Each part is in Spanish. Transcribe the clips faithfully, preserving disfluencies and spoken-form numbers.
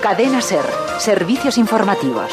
Cadena SER, servicios informativos.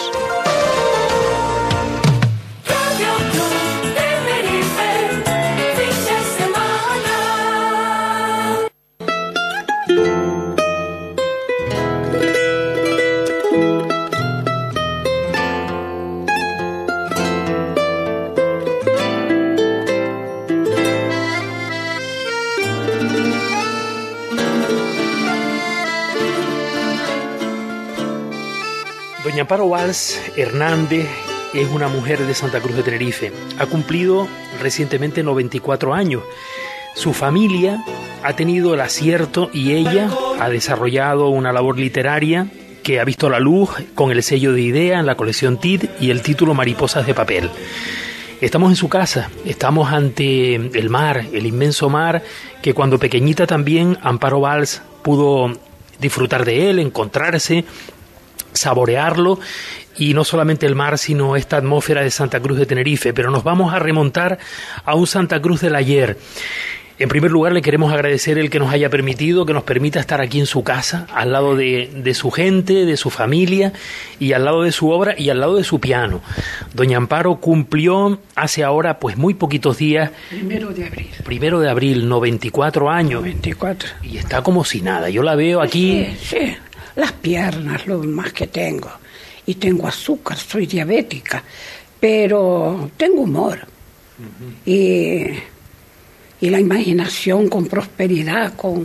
Doña Amparo Valls Hernández es una mujer de Santa Cruz de Tenerife. Ha cumplido recientemente noventa y cuatro años. Su familia ha tenido el acierto y ella ha desarrollado una labor literaria que ha visto la luz con el sello de Idea en la colección T I D y el título Mariposas de papel. Estamos en su casa, estamos ante el mar, el inmenso mar, que cuando pequeñita también Amparo Valls pudo disfrutar de él, encontrarse, saborearlo, y no solamente el mar, sino esta atmósfera de Santa Cruz de Tenerife. Pero nos vamos a remontar a un Santa Cruz del ayer. En primer lugar, le queremos agradecer el que nos haya permitido, que nos permita estar aquí en su casa, al lado de, de su gente, de su familia, y al lado de su obra y al lado de su piano. Doña Amparo cumplió hace ahora pues muy poquitos días. Primero de abril. Primero de abril, noventa y cuatro años. noventa y cuatro. Y está como si nada. Yo la veo aquí. Sí, sí. Las piernas, lo más que tengo. Y tengo azúcar, soy diabética. Pero tengo humor. Uh-huh. Y, y la imaginación con prosperidad, con,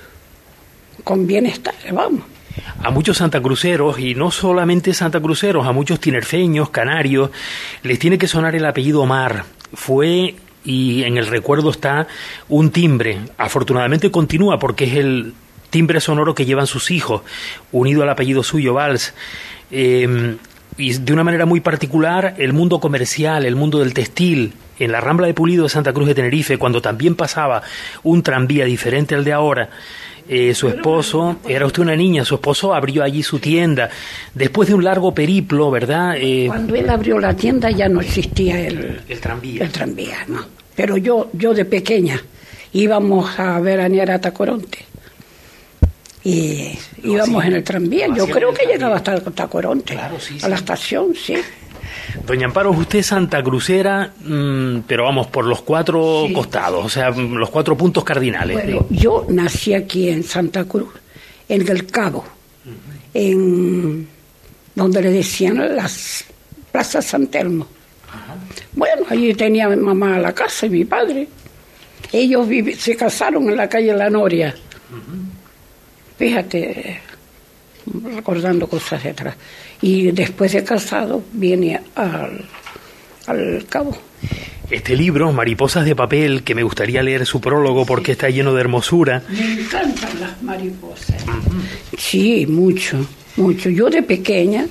con bienestar, vamos. A muchos santacruceros, y no solamente santacruceros, a muchos tinerfeños, canarios, les tiene que sonar el apellido Mar. Fue, y en el recuerdo está, un timbre. Afortunadamente continúa porque es el timbre sonoro que llevan sus hijos, unido al apellido suyo, Valls. Eh, y de una manera muy particular, el mundo comercial, el mundo del textil, en la Rambla de Pulido de Santa Cruz de Tenerife, cuando también pasaba un tranvía diferente al de ahora, eh, su esposo, era usted una niña, su esposo abrió allí su tienda, después de un largo periplo, ¿verdad? Eh, Cuando él abrió la tienda ya no existía el, el tranvía. El tranvía, no. Pero yo, yo de pequeña íbamos a veranear a Tacoronte. Y no, íbamos sí, en el tranvía, yo creo que tranvía. Llegaba hasta Tacoronte, claro, sí, sí. A la estación, sí. Doña Amparo, usted es santacrucera, mmm, pero vamos, por los cuatro sí. costados, o sea, los cuatro puntos cardinales. Bueno, ¿sí? Yo nací aquí en Santa Cruz, en El Cabo, uh-huh. en donde le decían las plazas San Telmo. Uh-huh. Bueno, allí tenía mi mamá la casa y mi padre. Ellos vivi- se casaron en la calle La Noria. Uh-huh. Fíjate, recordando cosas de atrás. Y después de casado, viene al, al Cabo. Este libro, Mariposas de papel, que me gustaría leer su prólogo porque sí. Está lleno de hermosura. Me encantan las mariposas. Uh-huh. Sí, mucho, mucho. Yo de pequeña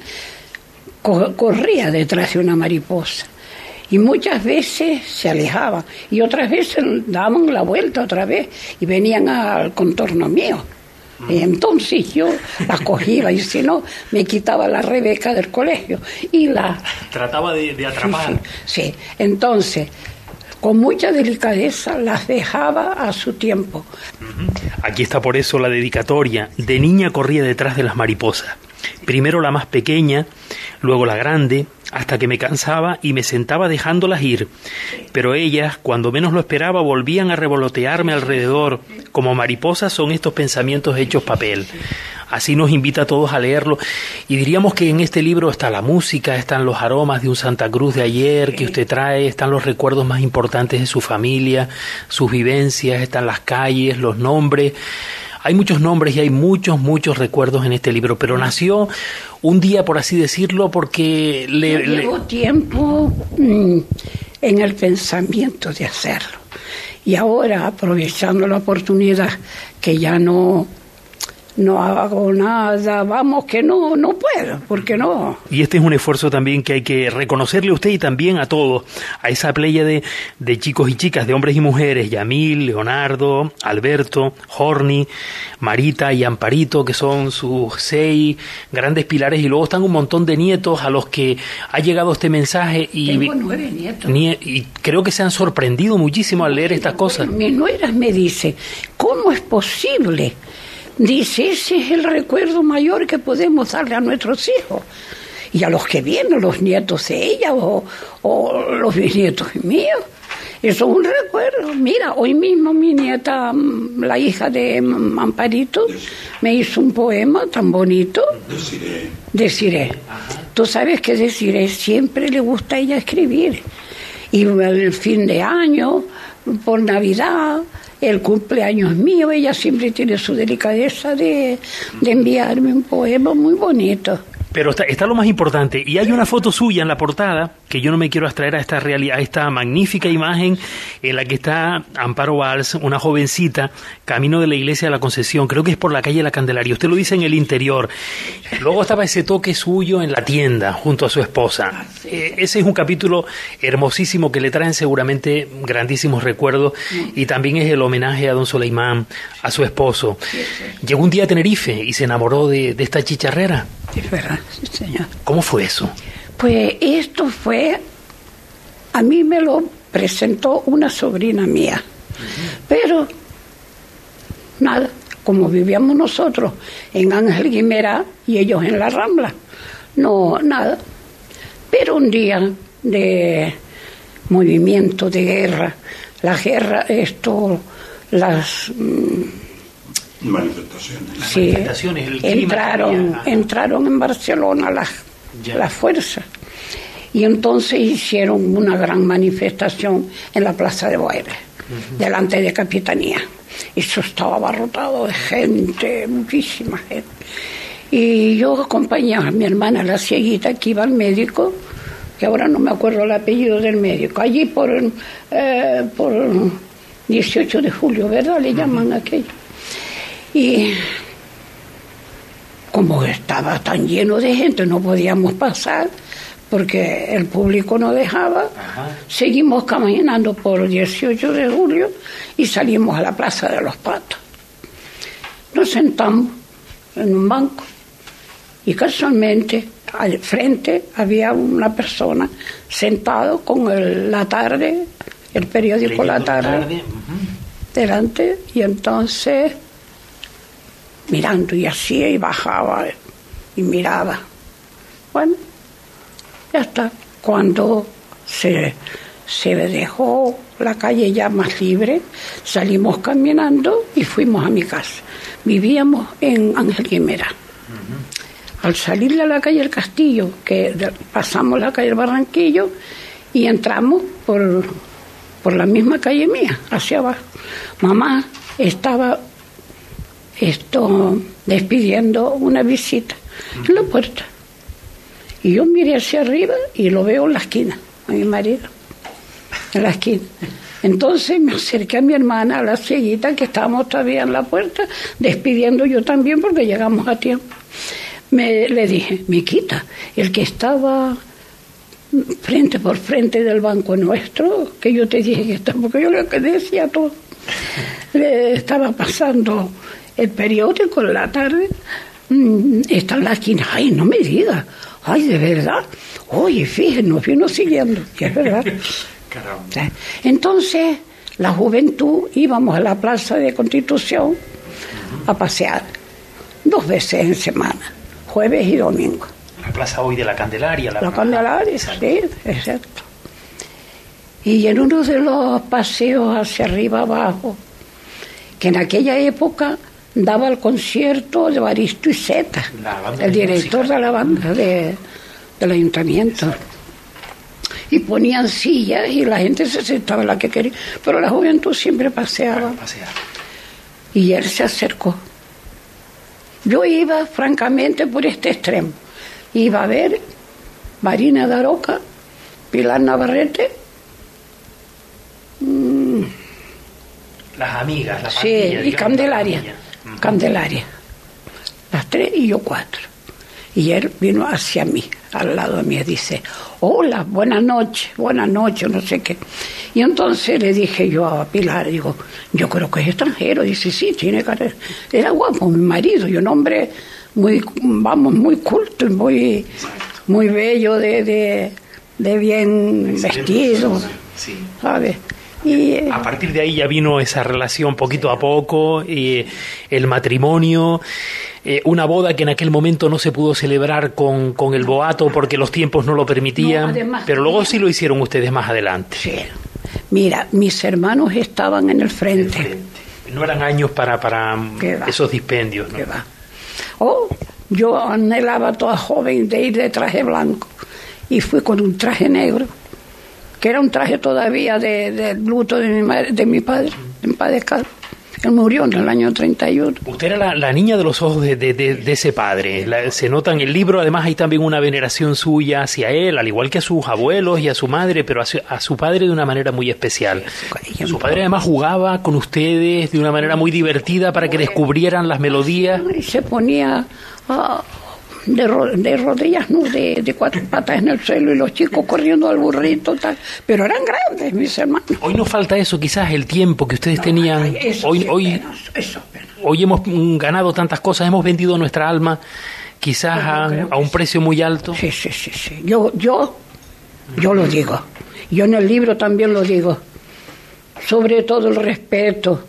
co- corría detrás de una mariposa. Y muchas veces se alejaban. Y otras veces daban la vuelta otra vez y venían al contorno mío. Y entonces yo la cogía y si no, me quitaba la Rebeca del colegio y la... Trataba de, de atrapar. Sí, sí, entonces, con mucha delicadeza las dejaba a su tiempo. Aquí está por eso la dedicatoria. De niña corría detrás de las mariposas. Primero la más pequeña, luego la grande, hasta que me cansaba y me sentaba dejándolas ir. Pero ellas, cuando menos lo esperaba, volvían a revolotearme alrededor. Como mariposas son estos pensamientos hechos papel. Así nos invita a todos a leerlo. Y diríamos que en este libro está la música, están los aromas de un Santa Cruz de ayer que usted trae, están los recuerdos más importantes de su familia, sus vivencias, están las calles, los nombres. Hay muchos nombres y hay muchos, muchos recuerdos en este libro, pero nació un día, por así decirlo, porque le... Llevo le... tiempo mmm, en el pensamiento de hacerlo. Y ahora, aprovechando la oportunidad, que ya no... no hago nada, vamos, que no, no puedo, porque no. Y este es un esfuerzo también que hay que reconocerle a usted y también a todos, a esa playa de, de chicos y chicas, de hombres y mujeres, Yamil, Leonardo, Alberto, Jorni, Marita y Amparito, que son sus seis grandes pilares, y luego están un montón de nietos a los que ha llegado este mensaje. Y tengo nueve nietos. Nie- y creo que se han sorprendido muchísimo al leer estas cosas. Mi nuera me dice, ¿cómo es posible dice, ese es el recuerdo mayor que podemos darle a nuestros hijos. Y a los que vienen, los nietos de ella o, o los bisnietos míos. Eso es un recuerdo. Mira, hoy mismo mi nieta, la hija de Amparito, me hizo un poema tan bonito. Desiré. Desiré. Tú sabes que Desiré siempre le gusta a ella escribir. Y el fin de año, por Navidad, el cumpleaños mío, ella siempre tiene su delicadeza de, de enviarme un poema muy bonito. Pero está, está lo más importante, y hay una foto suya en la portada, que yo no me quiero abstraer a esta realidad, a esta magnífica imagen en la que está Amparo Valls, una jovencita, camino de la iglesia de la Concepción, creo que es por la calle La Candelaria, usted lo dice en el interior. Luego estaba ese toque suyo en la tienda, junto a su esposa. Eh, ese es un capítulo hermosísimo que le traen seguramente grandísimos recuerdos, y también es el homenaje a don Soleimán, a su esposo. Llegó un día a Tenerife y se enamoró de, de esta chicharrera. Es verdad, sí, señor. ¿Cómo fue eso? Pues esto fue, a mí me lo presentó una sobrina mía, uh-huh. Pero nada, como vivíamos nosotros en Ángel Guimerá y ellos en la Rambla, no, nada. Pero un día de movimiento, de guerra, la guerra, esto, las... manifestaciones. Las sí, manifestaciones, el clima entraron, entraron en Barcelona las, las fuerzas y entonces hicieron una gran manifestación en la Plaza de Boeres, uh-huh. delante de Capitanía. Eso estaba abarrotado de gente, muchísima gente. Y yo acompañaba a mi hermana, la cieguita, que iba al médico, que ahora no me acuerdo el apellido del médico, allí por, eh, por dieciocho de julio, ¿verdad? Le llaman uh-huh. aquello. Y como estaba tan lleno de gente, no podíamos pasar porque el público no dejaba. Ajá. Seguimos caminando por dieciocho de julio y salimos a la Plaza de los Patos. Nos sentamos en un banco y casualmente al frente había una persona sentado con el, la tarde, el periódico La Tarde, la tarde. Uh-huh. delante, y entonces mirando y hacía y bajaba y miraba. Bueno, ya está. Cuando se, se dejó la calle ya más libre, salimos caminando y fuimos a mi casa. Vivíamos en Ángel Guimerá. Uh-huh. Al salir de la calle El Castillo, que pasamos la calle El Barranquillo y entramos por, por la misma calle mía, hacia abajo. Mamá estaba esto despidiendo una visita uh-huh. en la puerta. Y yo miré hacia arriba y lo veo en la esquina, a mi marido, en la esquina. Entonces me acerqué a mi hermana, a la cieguita, que estábamos todavía en la puerta, despidiendo yo también porque llegamos a tiempo. Me, le dije, Miquita, el que estaba frente por frente del banco nuestro, que yo te dije que estaba, porque yo le decía todo, le estaba pasando el periódico en la tarde, está en la esquina. Ay, no me digas, ay, de verdad, oye, fíjense, nos vino siguiendo, que es verdad. Caramba. Entonces la juventud íbamos a la Plaza de Constitución uh-huh. a pasear dos veces en semana, jueves y domingo. La plaza hoy de la Candelaria. La, la Candelaria, sí, exacto. Y en uno de los paseos hacia arriba abajo, que en aquella época daba el concierto de Baristo y Zeta, el director música. de la banda de, del ayuntamiento. Exacto. Y ponían sillas y la gente se sentaba en la que quería, pero la juventud siempre paseaba. Pasear. Y él se acercó. Yo iba francamente por este extremo. Iba a ver Marina Daroca, Pilar Navarrete, mmm, las amigas, la sí, pandilla, y Candelaria, uh-huh. Candelaria, las tres y yo cuatro. Y él vino hacia mí, al lado de mí, y dice, hola, buenas noches, buenas noches, no sé qué. Y entonces le dije yo a Pilar, digo, yo creo que es extranjero. Dice, sí, tiene cara. Era guapo mi marido, y un hombre muy, vamos, muy culto y muy, muy bello, de, de, de bien vestido, sí. ¿sabes? Y, a partir de ahí ya vino esa relación poquito a poco, eh, el matrimonio, eh, una boda que en aquel momento no se pudo celebrar con, con el boato porque los tiempos no lo permitían, No, además, pero luego mira, sí lo hicieron ustedes más adelante. sí. Mira, mis hermanos estaban en el frente. El frente. No eran años para, para esos dispendios, ¿no? ¿Qué va? Oh, yo anhelaba toda joven de ir de traje blanco y fui con un traje negro, que era un traje todavía de, de luto de mi, madre, de mi padre, en paz descanse. Él murió en el año treinta y uno. Usted era la, la niña de los ojos de, de, de, de ese padre. La, se nota en el libro, además hay también una veneración suya hacia él, al igual que a sus abuelos y a su madre, pero a su, a su padre de una manera muy especial. Su padre además jugaba con ustedes de una manera muy divertida para que descubrieran las melodías. Y se ponía uh, de, ro de rodillas, no, de, de cuatro patas en el suelo y los chicos corriendo al burrito, tal. Pero eran grandes, mis hermanos. Hoy nos falta eso, quizás el tiempo que ustedes No, tenían. eso Hoy, sí, hoy, apenas, eso apenas. hoy hemos ganado tantas cosas, hemos vendido nuestra alma quizás a, a un precio muy alto. Sí, sí, sí, sí. Yo, yo, yo lo digo. Yo en el libro también lo digo. Sobre todo el respeto,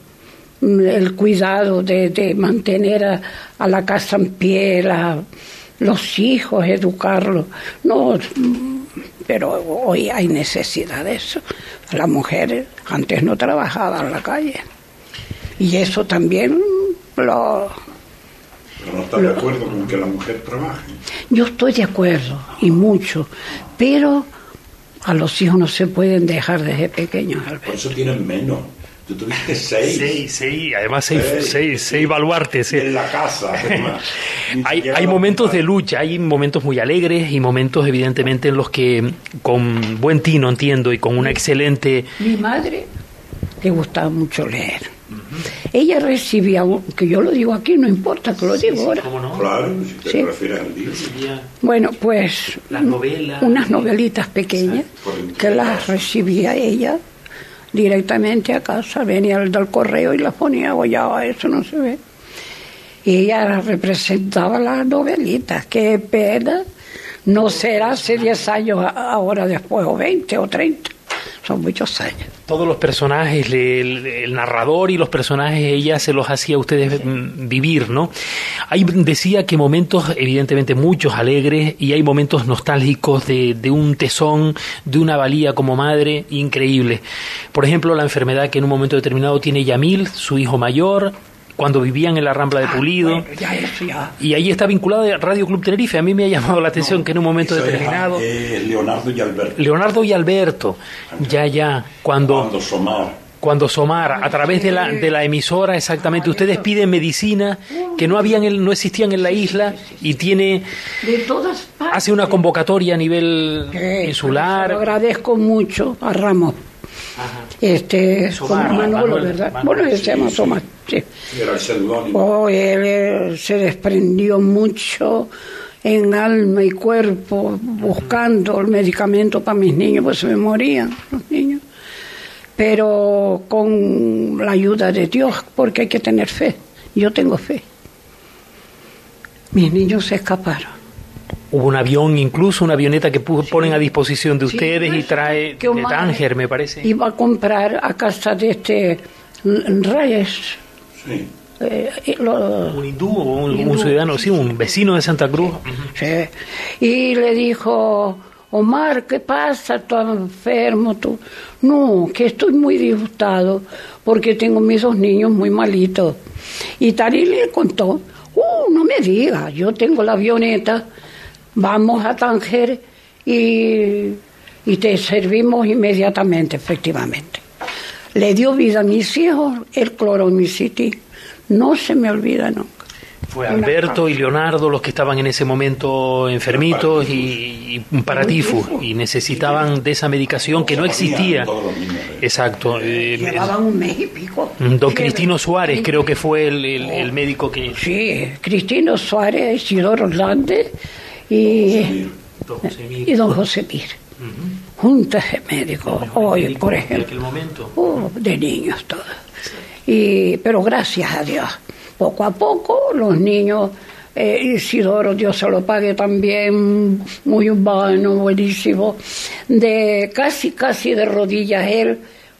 el cuidado de, de mantener a, a la casa en pie, la, los hijos, educarlos. No, pero hoy hay necesidad de eso. Las mujeres antes no trabajaban en la calle. Y eso también lo... Pero no estás de acuerdo con que la mujer trabaje. Yo estoy de acuerdo, y mucho, pero a los hijos no se pueden dejar desde pequeños, Alberto. Por eso tienen menos. Tú tuviste seis. Seis, seis, además seis, Seis, seis, sí. seis baluartes. Y eh. en la casa, además. Ni Hay, siquiera hay la momentos mujer. de lucha, hay momentos muy alegres y momentos evidentemente en los que con buen tino, entiendo, y con una excelente... Mi madre le gustaba mucho leer. Ella recibía, un- que yo lo digo aquí, no importa que lo digo ahora. ¿Cómo no? Claro, si te Sí. refieres al libro. Bueno, pues Las novelas. unas novelitas pequeñas Por el- que las recibía ella directamente a casa, venía el del correo y las ponía, o ya eso no se ve. Y ella representaba las novelitas, qué pena, no será hace diez años a- ahora después, o veinte o treinta, son muchos años. Todos los personajes, le- el, el narrador y los personajes, ella se los hacía a ustedes mm, vivir, ¿no? Hay, decía que momentos, evidentemente muchos alegres, y hay momentos nostálgicos de, de un tesón, de una valía como madre increíble. Por ejemplo, la enfermedad que en un momento determinado tiene Yamil, su hijo mayor, cuando vivían en la Rambla de Pulido. Ah, bueno, ya eso ya. Y ahí está vinculado a Radio Club Tenerife. A mí me ha llamado la atención que en un momento Eso es, determinado... eh, Leonardo y Alberto. Leonardo y Alberto, ya, ya, cuando... Cuando Somar. Cuando Somar, a través de la, de la emisora, exactamente, ustedes piden medicina que no habían, en- no existían en la isla y tiene, De todas partes. hace una convocatoria a nivel Sí, se lo insular. agradezco mucho a Ramos. Este, Somar, como Manolo, Manuel, ¿verdad? Manuel, Bueno, él sí, se llama sí. Tomás, sí. Era el seudónimo. Oh, él, eh, se desprendió mucho en alma y cuerpo buscando el medicamento para mis niños, pues se me morían los niños. Pero con la ayuda de Dios, porque hay que tener fe. Yo tengo fe. Mis niños se escaparon. Hubo un avión, incluso una avioneta que pu- ponen a disposición de Sí, ustedes y eso, trae que de Omar Tánger, me parece. Iba a comprar a casa de este Reyes. Sí. eh, y lo- Un hindú o un, Hindú. un ciudadano, sí, un vecino de Santa Cruz. Sí. Y le dijo, Omar, ¿qué pasa? ¿Tú enfermo? ¿Tú? No, que estoy muy disgustado porque tengo mis dos niños muy malitos. Y Tari le contó, uh, no me digas, yo tengo la avioneta, vamos a Tánger y, y te servimos inmediatamente, efectivamente. Le dio vida a mis hijos el cloromiciti, no se me olvida nunca. Fue Alberto y Leonardo los que estaban en ese momento enfermitos y, y para tifus y necesitaban de esa medicación que no existía. Todos los niños, eh. Exacto. eh, Llevaban un mes y pico. Don Cristino Suárez creo que fue el, el- el médico que... Sí, Cristino Suárez, Isidoro Hernández y, Don José Miguel. y don José Mir. Juntas de médicos, hoy, médico por de ejemplo. aquel momento. Oh, de niños todos. Y, pero gracias a Dios, poco a poco los niños, eh, Isidoro, Dios se lo pague también, muy humano, buenísimo, de casi, casi de rodillas él,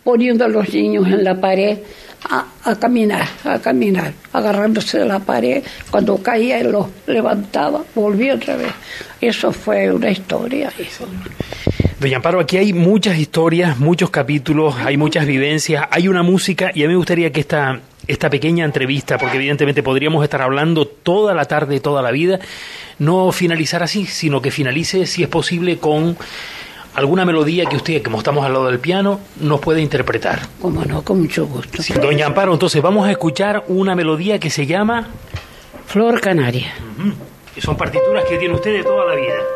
poniendo a los niños en la pared a, a caminar, a caminar, agarrándose de la pared. Cuando caía él los levantaba, volvía otra vez. Eso fue una historia, hijo. Doña Amparo, aquí hay muchas historias, muchos capítulos, hay muchas vivencias, hay una música, y a mí me gustaría que esta, esta pequeña entrevista, porque evidentemente podríamos estar hablando toda la tarde, toda la vida, no finalizar así, sino que finalice, si es posible, con alguna melodía que usted, como estamos al lado del piano, nos puede interpretar. Como no, con mucho gusto. Sí, doña Amparo, entonces vamos a escuchar una melodía que se llama Flor Canaria. Uh-huh. Que son partituras que tiene usted de toda la vida.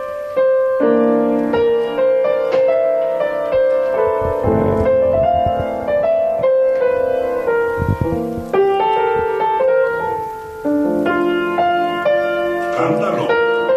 Cántalo.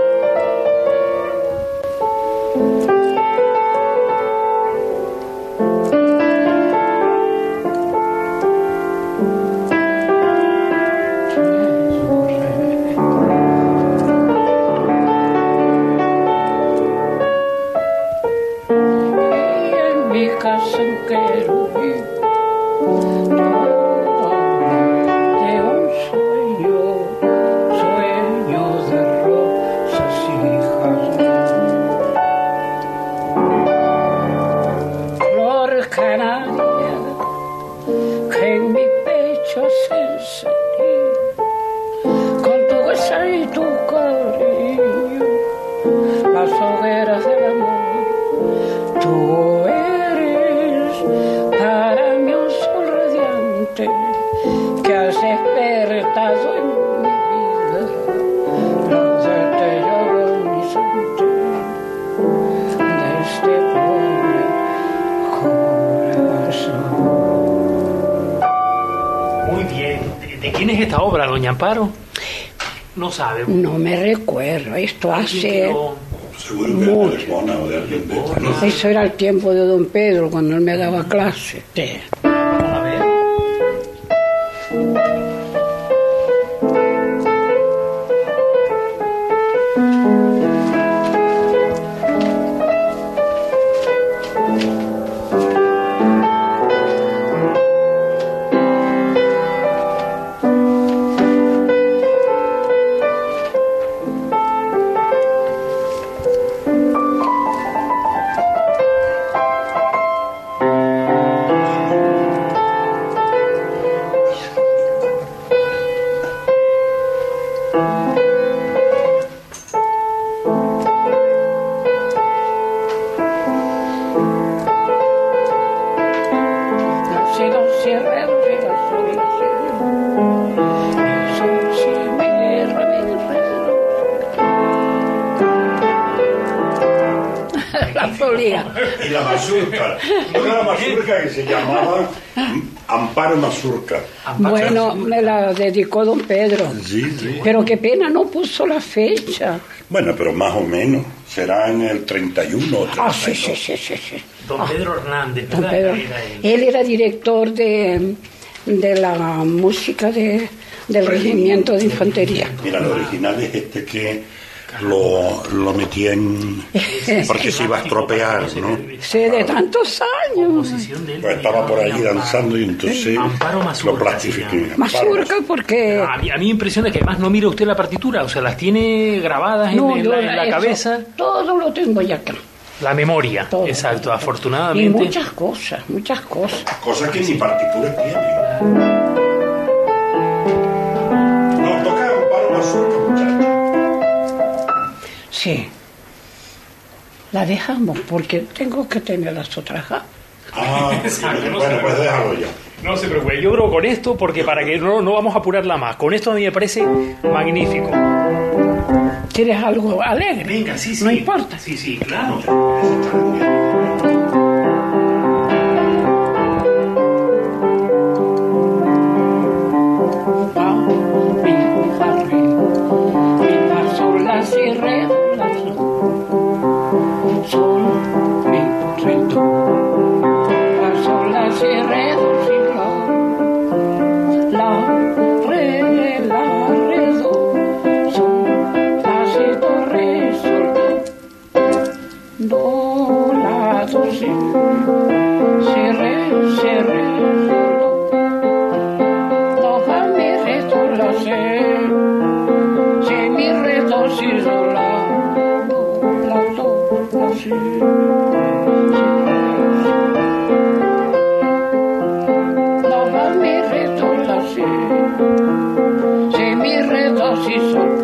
Doña Amparo, no sabe. No me recuerdo, esto hace Seguro que mucho. de Bona o de alguien de esta, ¿no? Eso era el tiempo de don Pedro, cuando él me daba clase. Sí. A ver. Y la mazurca, no era la mazurca que se llamaba Amparo Mazurca. Bueno, me la dedicó don Pedro. Sí, sí. Pero qué pena, no puso la fecha. Bueno, pero más o menos, será en el treinta y uno o treinta y dos. Ah, sí, sí, sí, sí, sí. Don Pedro Hernández, Don ¿verdad? Pedro. Era él. Él era director de, de la música de, del regimiento de infantería. Mira, el original es este que lo, lo metí en... porque se iba a estropear, ¿no? Sí, de tantos años. Composición de él. Pues estaba por allí danzando y entonces Amparo Mazurca lo plastifiqué. se Mazurca porque... A mí, a mí me impresiona que además no mira usted la partitura, o sea, las tiene grabadas en, No, en yo la, en la eso, cabeza. todo lo tengo ya acá. La memoria, Todo. exacto, Y afortunadamente. muchas cosas, muchas cosas. Cosas que ni partitura tiene. No, toca Amparo Mazurca, muchachos. Sí. La dejamos porque tengo que tener las otras. ¿Ah? Ah, Exacto, no bueno, se pues déjalo ya. No se preocupe, yo creo con esto, porque para que no, no vamos a apurarla más, con esto a mí me parece magnífico. ¿Quieres algo alegre? Venga, sí, sí. No importa. Sí, sí, claro. Fa, mi, fa, re. Mi, fa, sol, la, si, re, la, sol. Sol, mi, re, do. Fa, sol, la, si, re, do, si, la. La, re, la, re, do. Sol, la, si, do, re, sol, do. Do, la, do, si. Si, re, si, sido la, la, la, sí. No va mi reto la sí, si mi reto si sol,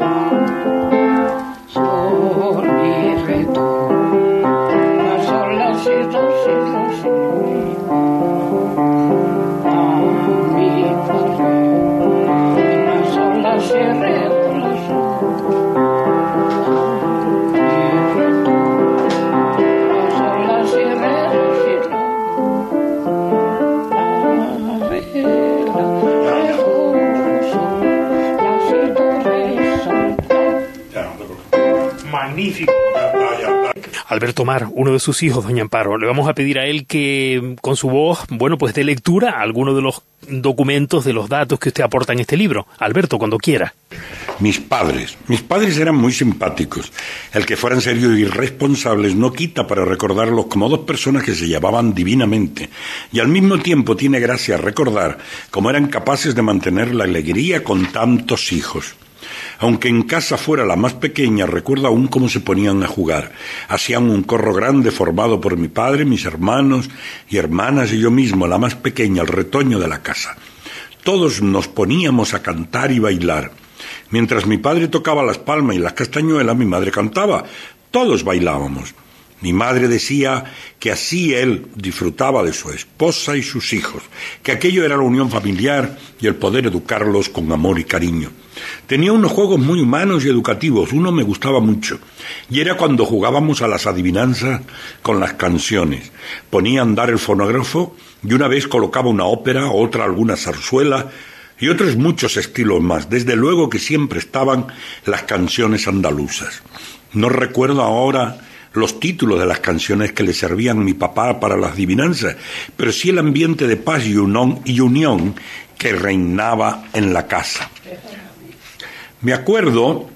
sol mi reto, la sol la si do si do si, a mi padre, la sol la si reto la sol. Magnífico. Alberto Mar, uno de sus hijos, doña Amparo, le vamos a pedir a él que con su voz, bueno, pues dé lectura a alguno de los documentos, de los datos que usted aporta en este libro. Alberto, cuando quiera. Mis padres. Mis padres eran muy simpáticos. El que fueran serios y irresponsables no quita para recordarlos como dos personas que se llevaban divinamente. Y al mismo tiempo tiene gracia recordar cómo eran capaces de mantener la alegría con tantos hijos. Aunque en casa fuera la más pequeña, recuerdo aún cómo se ponían a jugar. Hacían un corro grande formado por mi padre, mis hermanos y hermanas y yo mismo, la más pequeña, el retoño de la casa. Todos nos poníamos a cantar y bailar. Mientras mi padre tocaba las palmas y las castañuelas, mi madre cantaba. Todos bailábamos. Mi madre decía que así él disfrutaba de su esposa y sus hijos, que aquello era la unión familiar y el poder educarlos con amor y cariño. Tenía unos juegos muy humanos y educativos, uno me gustaba mucho, y era cuando jugábamos a las adivinanzas con las canciones. Ponía a andar el fonógrafo y una vez colocaba una ópera, otra alguna zarzuela y otros muchos estilos más. Desde luego que siempre estaban las canciones andaluzas. No recuerdo ahora los títulos de las canciones que le servían mi papá para las adivinanzas, pero sí el ambiente de paz y unión, y unión que reinaba en la casa. Me acuerdo,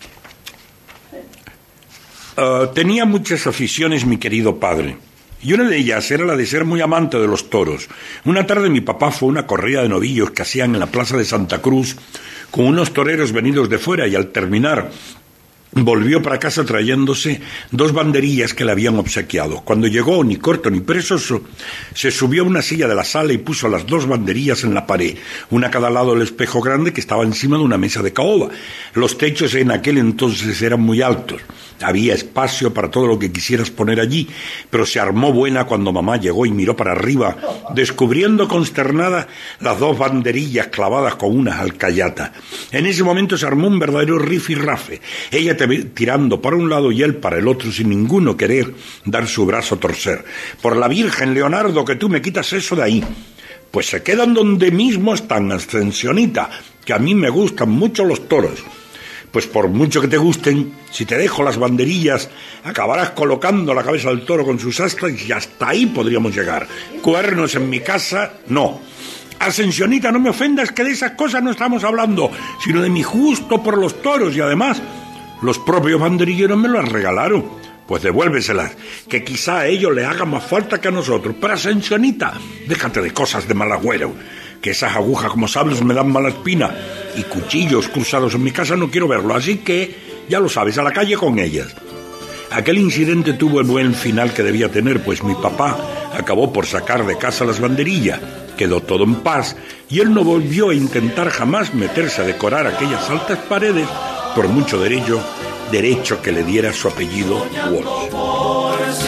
uh, tenía muchas aficiones mi querido padre, y una de ellas era la de ser muy amante de los toros. Una tarde mi papá fue a una corrida de novillos que hacían en la plaza de Santa Cruz con unos toreros venidos de fuera, y al terminar volvió para casa trayéndose dos banderillas que le habían obsequiado. Cuando llegó, ni corto ni perezoso, se subió a una silla de la sala y puso las dos banderillas en la pared, una a cada lado del espejo grande que estaba encima de una mesa de caoba. Los techos en aquel entonces eran muy altos. Había espacio para todo lo que quisieras poner allí, pero se armó buena cuando mamá llegó y miró para arriba, descubriendo consternada las dos banderillas clavadas con unas alcayatas. En ese momento se armó un verdadero rifirrafe. Ella te tirando para un lado y él para el otro, sin ninguno querer dar su brazo a torcer. Por la Virgen, Leonardo, que tú me quitas eso de ahí. Pues se quedan donde mismo están, Ascensionita, que a mí me gustan mucho los toros. Pues por mucho que te gusten, si te dejo las banderillas, acabarás colocando la cabeza del toro con sus astas y hasta ahí podríamos llegar. Cuernos en mi casa, no. Ascensionita, no me ofendas, que de esas cosas no estamos hablando, sino de mi gusto por los toros, y además los propios banderilleros me las regalaron. Pues devuélveselas, que quizá a ellos les haga más falta que a nosotros. Pero Ascensionita, déjate de cosas de mal agüero, que esas agujas como sables me dan mala espina, y cuchillos cruzados en mi casa no quiero verlo, así que, ya lo sabes, a la calle con ellas. Aquel incidente tuvo el buen final que debía tener, pues mi papá acabó por sacar de casa las banderillas, quedó todo en paz, y él no volvió a intentar jamás meterse a decorar aquellas altas paredes, por mucho derecho, derecho que le diera su apellido Walsh.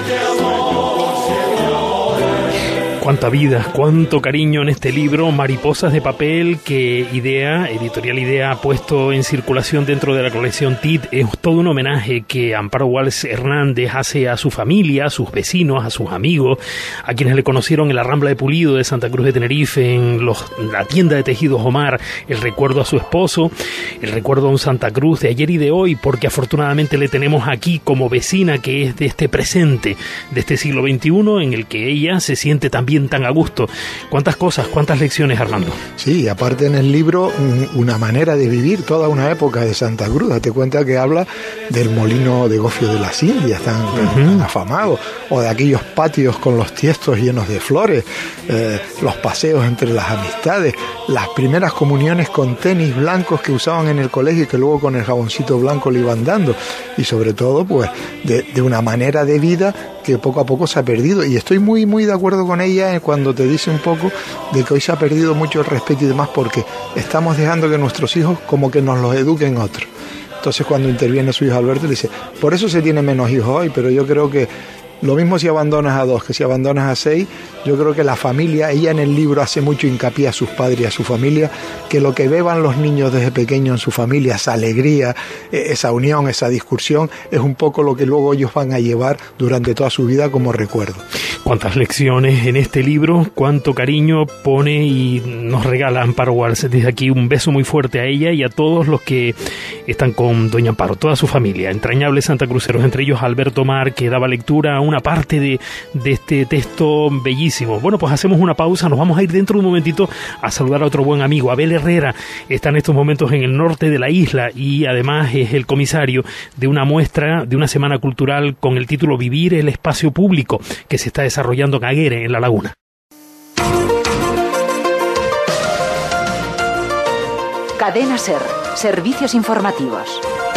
Cuánta vida, cuánto cariño en este libro, Mariposas de papel, que Idea, Editorial Idea, ha puesto en circulación dentro de la colección T I D. Es todo un homenaje que Amparo Walsh Hernández hace a su familia, a sus vecinos, a sus amigos, a quienes le conocieron en la Rambla de Pulido de Santa Cruz de Tenerife, en los, la tienda de tejidos Omar, el recuerdo a su esposo, el recuerdo a un Santa Cruz de ayer y de hoy, porque afortunadamente le tenemos aquí como vecina que es de este presente, de este siglo veintiuno, en el que ella se siente también también tan a gusto. ¿Cuántas cosas, cuántas lecciones, Armando? Sí, aparte en el libro una manera de vivir toda una época de Santa Cruz. Date cuenta que habla del molino de gofio de las Indias, tan, uh-huh. tan afamado, o de aquellos patios con los tiestos llenos de flores, eh, los paseos entre las amistades, las primeras comuniones con tenis blancos que usaban en el colegio y que luego con el jaboncito blanco le iban dando, y sobre todo pues de, de una manera de vida que poco a poco se ha perdido. Y estoy muy muy de acuerdo con ella cuando te dice un poco de que hoy se ha perdido mucho el respeto y demás, porque estamos dejando que nuestros hijos como que nos los eduquen otros. Entonces cuando interviene su hijo Alberto le dice, por eso se tiene menos hijos hoy, pero yo creo que lo mismo si abandonas a dos que si abandonas a seis. Yo creo que la familia, ella en el libro hace mucho hincapié a sus padres y a su familia, que lo que beban los niños desde pequeños en su familia, esa alegría, esa unión, esa discusión, es un poco lo que luego ellos van a llevar durante toda su vida como recuerdo. Cuántas lecciones en este libro, cuánto cariño pone y nos regala Amparo Walsh. Desde aquí un beso muy fuerte a ella y a todos los que están con doña Amparo, toda su familia, entrañables santacruceros, entre ellos Alberto Mar, que daba lectura a una parte de, de este texto bellísimo. Bueno, pues hacemos una pausa, nos vamos a ir dentro de un momentito a saludar a otro buen amigo, Abel Herrera. Está en estos momentos en el norte de la isla y además es el comisario de una muestra, de una semana cultural con el título Vivir el espacio público, que se está desarrollando en Aguere, en La Laguna. Cadena SER, servicios informativos.